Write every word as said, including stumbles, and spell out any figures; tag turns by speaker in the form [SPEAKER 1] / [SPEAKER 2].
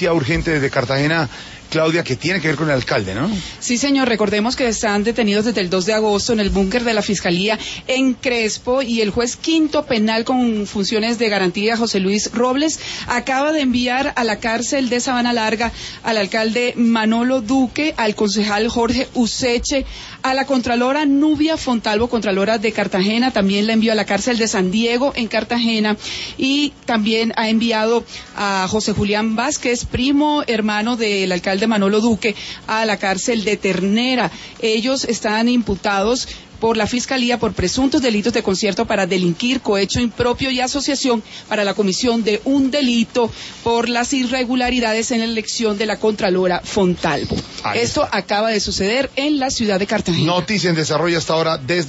[SPEAKER 1] noticia urgente desde Cartagena, Claudia, que tiene que ver con el alcalde, ¿no?
[SPEAKER 2] Sí, señor, recordemos que están detenidos desde el dos de agosto en el búnker de la Fiscalía en Crespo, y el juez quinto penal con funciones de garantía, José Luis Robles, acaba de enviar a la cárcel de Sabana Larga al alcalde Manolo Duque, al concejal Jorge Useche, a la contralora Nubia Fontalvo, contralora de Cartagena, también la envió a la cárcel de San Diego en Cartagena, y también ha enviado a José Julián Vázquez, primo hermano del alcalde de Manolo Duque, a la cárcel de Ternera. Ellos están imputados por la Fiscalía por presuntos delitos de concierto para delinquir, cohecho impropio y asociación para la comisión de un delito por las irregularidades en la elección de la Contralora Fontalvo. Esto acaba de suceder en la ciudad de Cartagena.
[SPEAKER 1] Noticia en desarrollo hasta ahora desde